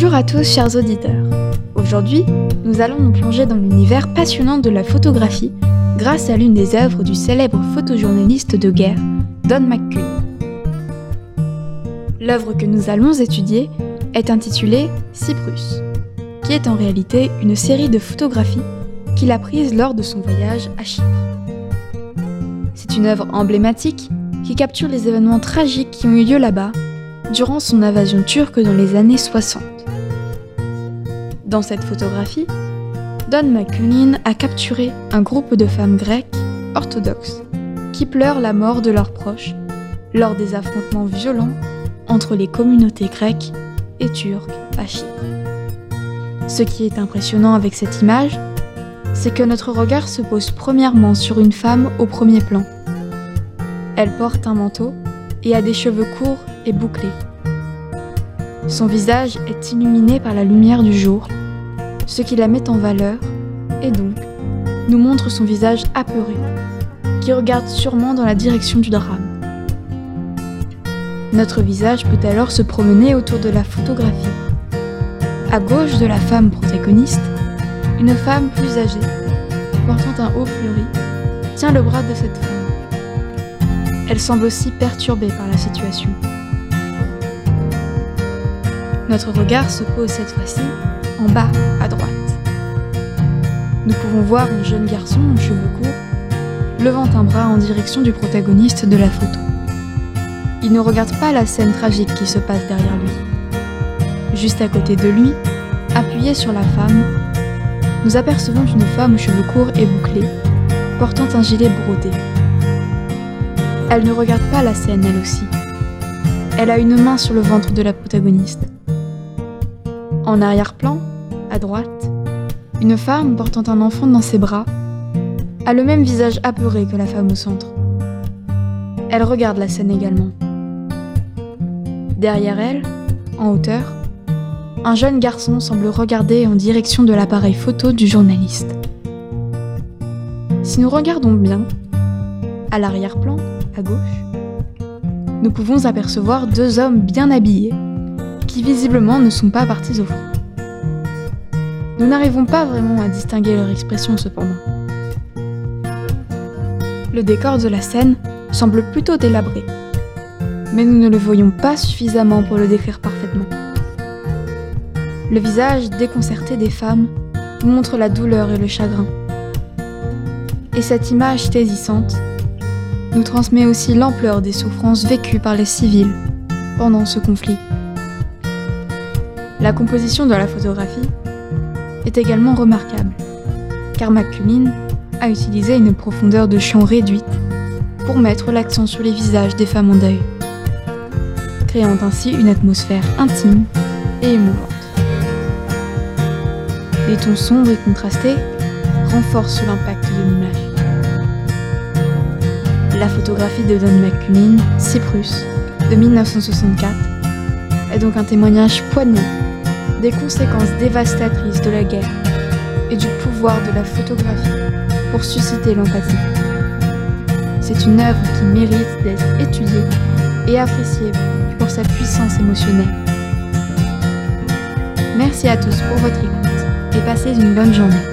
Bonjour à tous chers auditeurs. Aujourd'hui, nous allons nous plonger dans l'univers passionnant de la photographie grâce à l'une des œuvres du célèbre photojournaliste de guerre, Don McCulley. L'œuvre que nous allons étudier est intitulée Cyprus, qui est en réalité une série de photographies qu'il a prises lors de son voyage à Chypre. C'est une œuvre emblématique qui capture les événements tragiques qui ont eu lieu là-bas durant son invasion turque dans les années 60. Dans cette photographie, Don McCulley a capturé un groupe de femmes grecques orthodoxes qui pleurent la mort de leurs proches lors des affrontements violents entre les communautés grecques et turques à Chypre. Ce qui est impressionnant avec cette image, c'est que notre regard se pose premièrement sur une femme au premier plan. Elle porte un manteau et a des cheveux courts et bouclés. Son visage est illuminé par la lumière du jour, ce qui la met en valeur et donc nous montre son visage apeuré, qui regarde sûrement dans la direction du drame. Notre visage peut alors se promener autour de la photographie. À gauche de la femme protagoniste, une femme plus âgée, portant un haut fleuri, tient le bras de cette femme. Elle semble aussi perturbée par la situation. Notre regard se pose cette fois-ci en bas à droite. Nous pouvons voir un jeune garçon aux cheveux courts levant un bras en direction du protagoniste de la photo. Il ne regarde pas la scène tragique qui se passe derrière lui. Juste à côté de lui, appuyé sur la femme, nous apercevons une femme aux cheveux courts et bouclés, portant un gilet brodé. Elle ne regarde pas la scène elle aussi. Elle a une main sur le ventre de la protagoniste. En arrière-plan, à droite, une femme portant un enfant dans ses bras a le même visage apeuré que la femme au centre. Elle regarde la scène également. Derrière elle, en hauteur, un jeune garçon semble regarder en direction de l'appareil photo du journaliste. Si nous regardons bien, à l'arrière-plan, à gauche, nous pouvons apercevoir deux hommes bien habillés qui visiblement ne sont pas partis au front. Nous n'arrivons pas vraiment à distinguer leur expression cependant. Le décor de la scène semble plutôt délabré, mais nous ne le voyons pas suffisamment pour le décrire parfaitement. Le visage déconcerté des femmes montre la douleur et le chagrin. Et cette image saisissante nous transmet aussi l'ampleur des souffrances vécues par les civils pendant ce conflit. La composition de la photographie est également remarquable, car McCulley a utilisé une profondeur de champ réduite pour mettre l'accent sur les visages des femmes en deuil, créant ainsi une atmosphère intime et émouvante. Les tons sombres et contrastés renforcent l'impact de l'image. La photographie de Don McCulley, Cyprus, de 1964, est donc un témoignage poignant des conséquences dévastatrices de la guerre et du pouvoir de la photographie pour susciter l'empathie. C'est une œuvre qui mérite d'être étudiée et appréciée pour sa puissance émotionnelle. Merci à tous pour votre écoute et passez une bonne journée.